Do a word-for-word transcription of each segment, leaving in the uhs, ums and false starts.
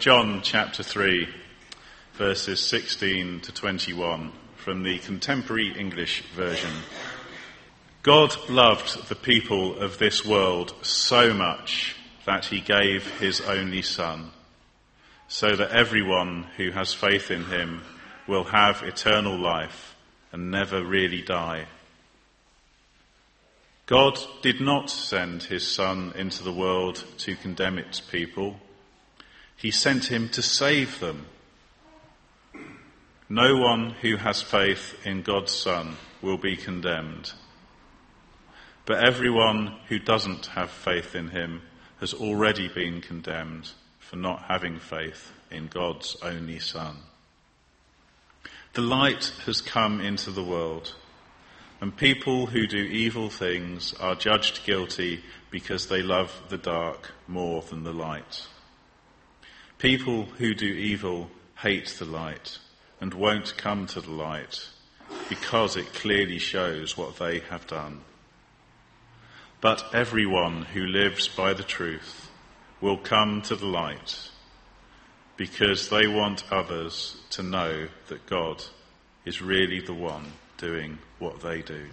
John chapter three, verses sixteen to twenty-one, from the Contemporary English Version. God loved the people of this world so much that he gave his only Son, so that everyone who has faith in him will have eternal life and never really die. God did not send his Son into the world to condemn its people. He sent him to save them. No one who has faith in God's Son will be condemned. But everyone who doesn't have faith in him has already been condemned for not having faith in God's only Son. The light has come into the world, and people who do evil things are judged guilty because they love the dark more than the light. People who do evil hate the light and won't come to the light because it clearly shows what they have done. But everyone who lives by the truth will come to the light because they want others to know that God is really the one doing what they do.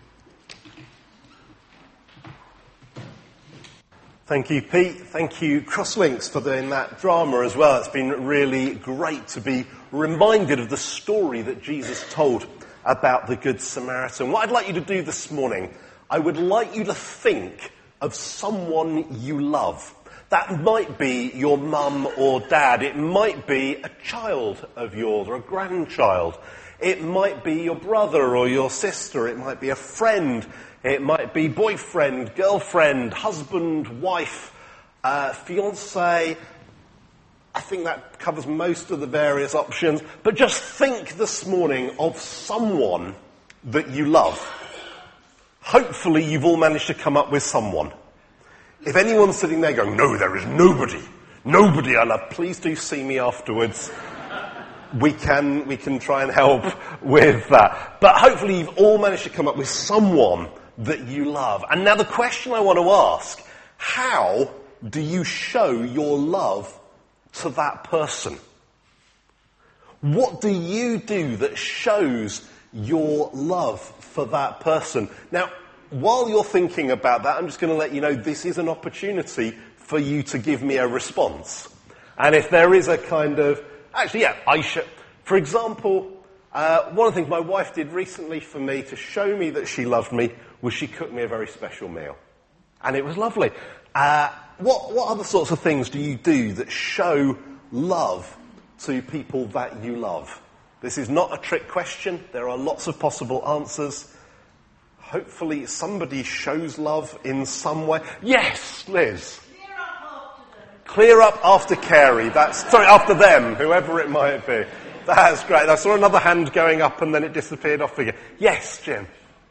Thank you, Pete. Thank you, Crosslinks, for doing that drama as well. It's been really great to be reminded of the story that Jesus told about the Good Samaritan. What I'd like you to do this morning, I would like you to think of someone you love. That might be your mum or dad. It might be a child of yours or a grandchild. It might be your brother or your sister. It might be a friend. It might be boyfriend, girlfriend, husband, wife, uh, fiancé. I think that covers most of the various options. But just think this morning of someone that you love. Hopefully you've all managed to come up with someone. If anyone's sitting there going, no, there is nobody, nobody I love, please do see me afterwards. We can, we can try and help with that. But hopefully you've all managed to come up with someone that you love. And now the question I want to ask, how do you show your love to that person? What do you do that shows your love for that person? Now, while you're thinking about that, I'm just going to let you know this is an opportunity for you to give me a response. And if there is a kind of, actually, yeah, I should, for example, uh, one of the things my wife did recently for me to show me that she loved me was she cooked me a very special meal. And it was lovely. Uh, what, what other sorts of things do you do that show love to people that you love? This is not a trick question. There are lots of possible answers. Hopefully somebody shows love in some way. Yes, Liz. Clear up after them. Clear up after Carrie. That's, sorry, after them, whoever it might be. That's great. I saw another hand going up and then it disappeared off again. Yes, Jim.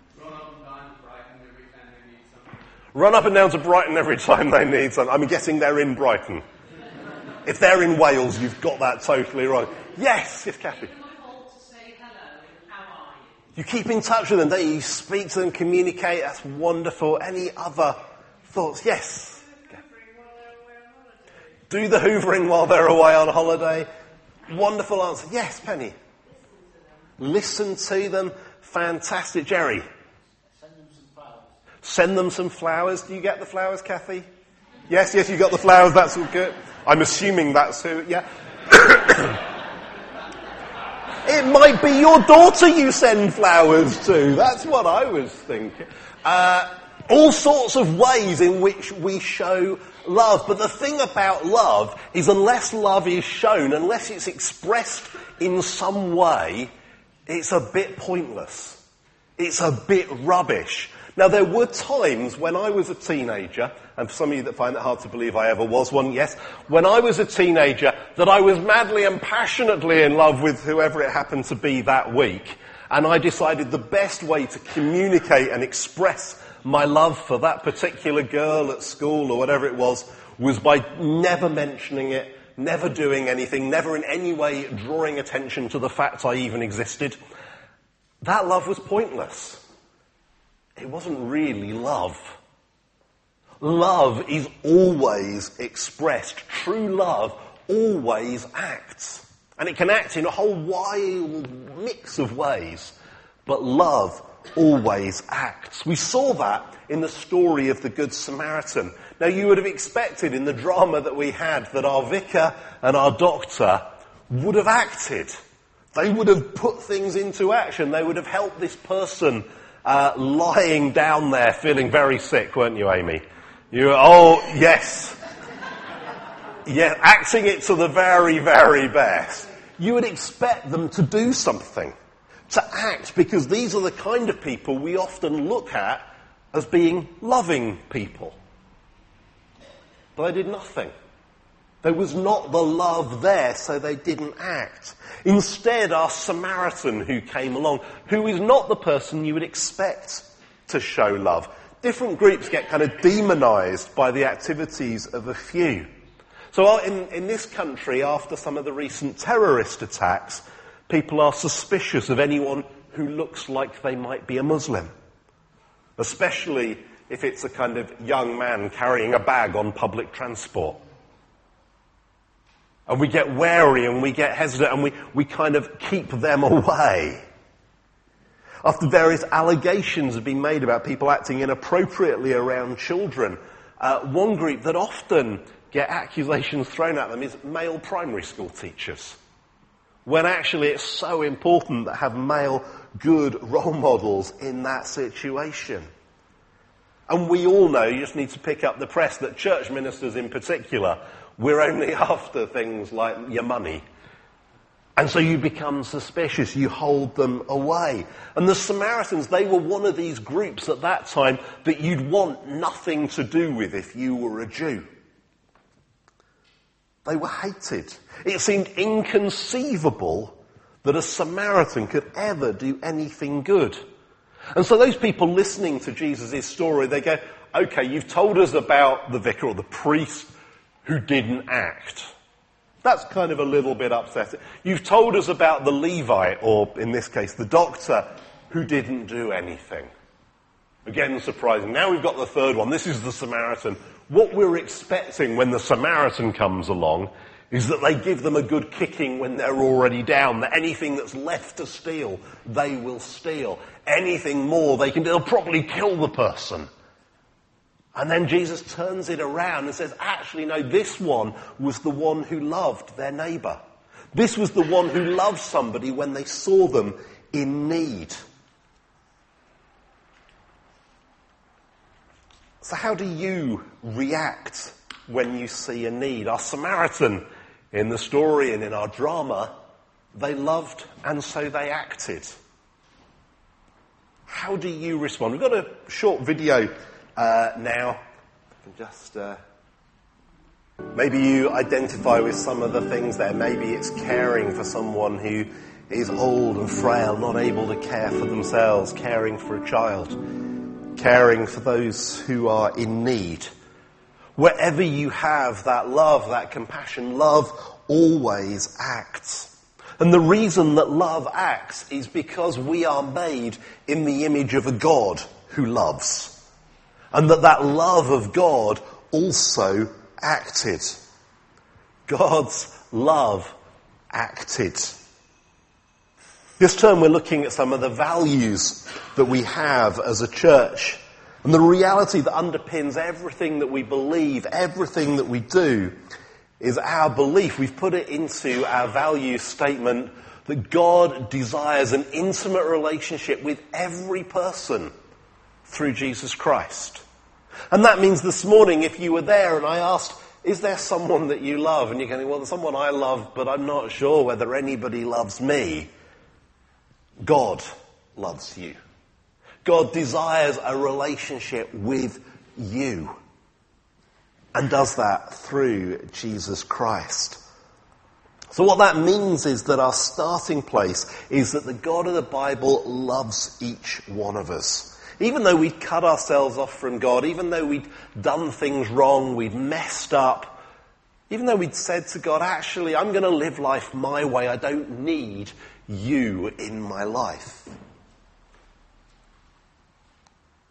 Run up and down to Brighton every time they need something. I'm guessing they're in Brighton. If they're in Wales, you've got that totally right. Yes, yes, Kathy. You keep in touch with them, don't you? You speak to them, communicate. That's wonderful. Any other thoughts? Yes. Do the hoovering while they're away on holiday. Wonderful answer. Yes, Penny. Listen to them. Fantastic. Jerry. Send them some flowers. Do you get the flowers, Kathy? Yes, yes, you got the flowers. That's all good. I'm assuming that's who, yeah. It might be your daughter you send flowers to. That's what I was thinking. Uh, all sorts of ways in which we show love. But the thing about love is unless love is shown, unless it's expressed in some way, it's a bit pointless. It's a bit rubbish. Now, there were times when I was a teenager, and for some of you that find it hard to believe I ever was one, yes, when I was a teenager, that I was madly and passionately in love with whoever it happened to be that week. And I decided the best way to communicate and express my love for that particular girl at school or whatever it was, was by never mentioning it, never doing anything, never in any way drawing attention to the fact I even existed. That love was pointless. It wasn't really love. Love is always expressed. True love always acts. And it can act in a whole wild mix of ways. But love always acts. We saw that in the story of the Good Samaritan. Now, you would have expected in the drama that we had that our vicar and our doctor would have acted. They would have put things into action. They would have helped this person uh, lying down there feeling very sick, weren't you, Amy? You were, oh, yes. Yeah, acting it to the very, very best. You would expect them to do something, to act, because these are the kind of people we often look at as being loving people. But they did nothing. There was not the love there, so they didn't act. Instead, our Samaritan who came along, who is not the person you would expect to show love. Different groups get kind of demonized by the activities of a few. So in, in this country, after some of the recent terrorist attacks, people are suspicious of anyone who looks like they might be a Muslim. Especially if it's a kind of young man carrying a bag on public transport. And we get wary and we get hesitant and we, we kind of keep them away. After various allegations have been made about people acting inappropriately around children, uh, one group that often get accusations thrown at them is male primary school teachers. When actually it's so important to have male good role models in that situation. And we all know, you just need to pick up the press, that church ministers in particular, we're only after things like your money. And so you become suspicious, you hold them away. And the Samaritans, they were one of these groups at that time that you'd want nothing to do with if you were a Jew. They were hated. It seemed inconceivable that a Samaritan could ever do anything good. And so those people listening to Jesus' story, they go, okay, you've told us about the vicar or the priest who didn't act. That's kind of a little bit upsetting. You've told us about the Levite, or in this case the doctor, who didn't do anything. Again, surprising. Now we've got the third one. This is the Samaritan. What we're expecting when the Samaritan comes along is that they give them a good kicking when they're already down, that anything that's left to steal, they will steal. Anything more they can do, they'll probably kill the person. And then Jesus turns it around and says, actually, no, this one was the one who loved their neighbour. This was the one who loved somebody when they saw them in need. So how do you react when you see a need? Our Samaritan in the story and in our drama, they loved and so they acted. How do you respond? We've got a short video uh, now. I can just... Uh, maybe you identify with some of the things there. Maybe it's caring for someone who is old and frail, not able to care for themselves, caring for a child, caring for those who are in need. Wherever you have that love, that compassion, love always acts. And the reason that love acts is because we are made in the image of a God who loves. And that that love of God also acted. God's love acted. This term we're looking at some of the values that we have as a church. And the reality that underpins everything that we believe, everything that we do, is our belief. We've put it into our value statement that God desires an intimate relationship with every person through Jesus Christ. And that means this morning, if you were there and I asked, is there someone that you love? And you're going, well, there's someone I love, but I'm not sure whether anybody loves me. God loves you. God desires a relationship with you. And does that through Jesus Christ. So what that means is that our starting place is that the God of the Bible loves each one of us. Even though we'd cut ourselves off from God, even though we'd done things wrong, we'd messed up, even though we'd said to God, actually, I'm going to live life my way, I don't need you in my life.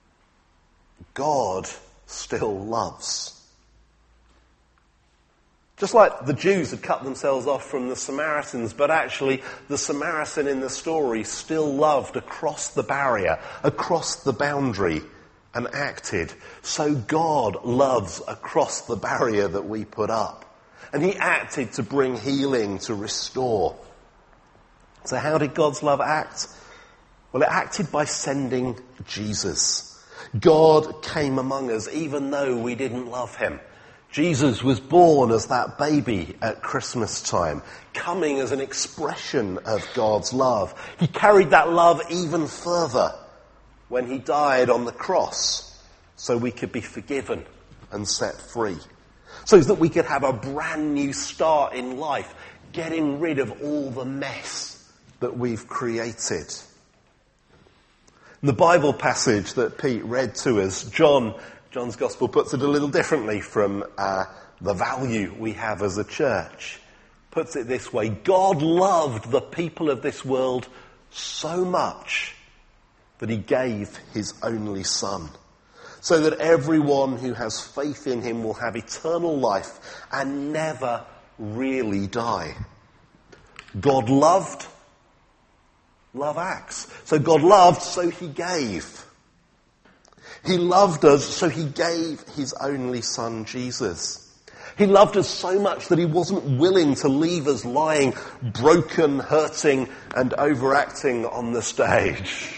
God still loves. Just like the Jews had cut themselves off from the Samaritans, but actually the Samaritan in the story still loved across the barrier, across the boundary, and acted. So God loves across the barrier that we put up. And he acted to bring healing, to restore. So how did God's love act? Well, it acted by sending Jesus. God came among us even though we didn't love him. Jesus was born as that baby at Christmas time, coming as an expression of God's love. He carried that love even further when he died on the cross so we could be forgiven and set free. So that we could have a brand new start in life, getting rid of all the mess that we've created. The Bible passage that Pete read to us, John, John's Gospel puts it a little differently from uh, the value we have as a church. Puts it this way: God loved the people of this world so much that he gave his only Son, so that everyone who has faith in him will have eternal life and never really die. God loved, love acts. So God loved, so he gave. He loved us, so he gave his only Son, Jesus. He loved us so much that he wasn't willing to leave us lying, broken, hurting, and overacting on the stage.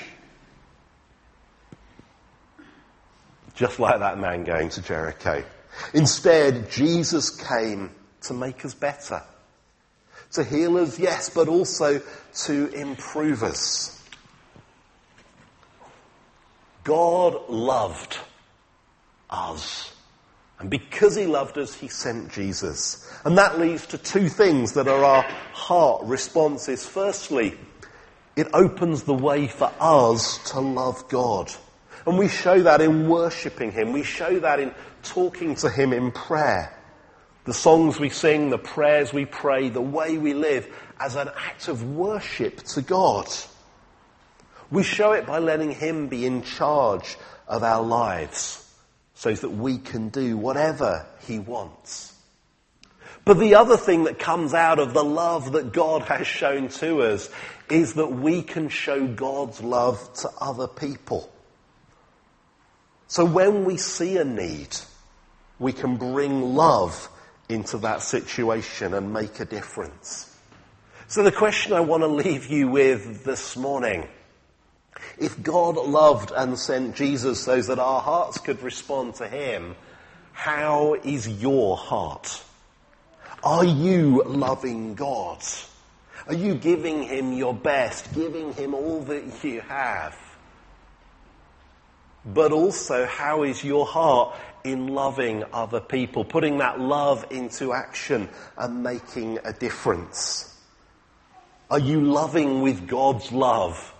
Just like that man going to Jericho. Instead, Jesus came to make us better. To heal us, yes, but also to improve us. God loved us. And because he loved us, he sent Jesus. And that leads to two things that are our heart responses. Firstly, it opens the way for us to love God. And we show that in worshipping him. We show that in talking to him in prayer. The songs we sing, the prayers we pray, the way we live as an act of worship to God. We show it by letting him be in charge of our lives so that we can do whatever he wants. But the other thing that comes out of the love that God has shown to us is that we can show God's love to other people. So when we see a need, we can bring love into that situation and make a difference. So the question I want to leave you with this morning: if God loved and sent Jesus so that our hearts could respond to him, how is your heart? Are you loving God? Are you giving him your best, giving him all that you have? But also, how is your heart in loving other people, putting that love into action and making a difference? Are you loving with God's love?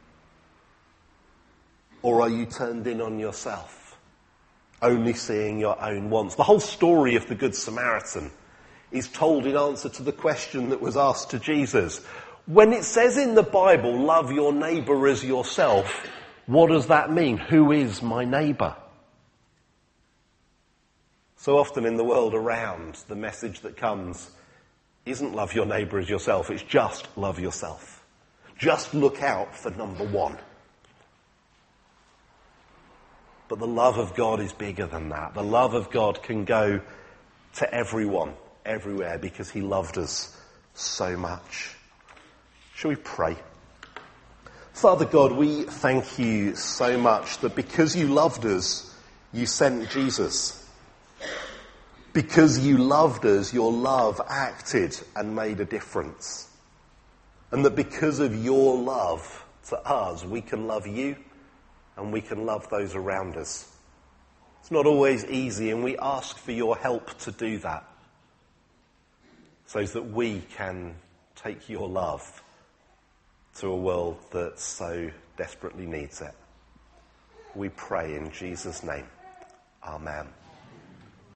Or are you turned in on yourself, only seeing your own wants? The whole story of the Good Samaritan is told in answer to the question that was asked to Jesus. When it says in the Bible, love your neighbour as yourself, what does that mean? Who is my neighbour? So often in the world around, the message that comes isn't love your neighbour as yourself, it's just love yourself. Just look out for number one. But the love of God is bigger than that. The love of God can go to everyone, everywhere, because he loved us so much. Shall we pray? Father God, we thank you so much that because you loved us, you sent Jesus. Because you loved us, your love acted and made a difference. And that because of your love to us, we can love you and we can love those around us. It's not always easy, and we ask for your help to do that, so that we can take your love to a world that so desperately needs it. We pray in Jesus' name. Amen.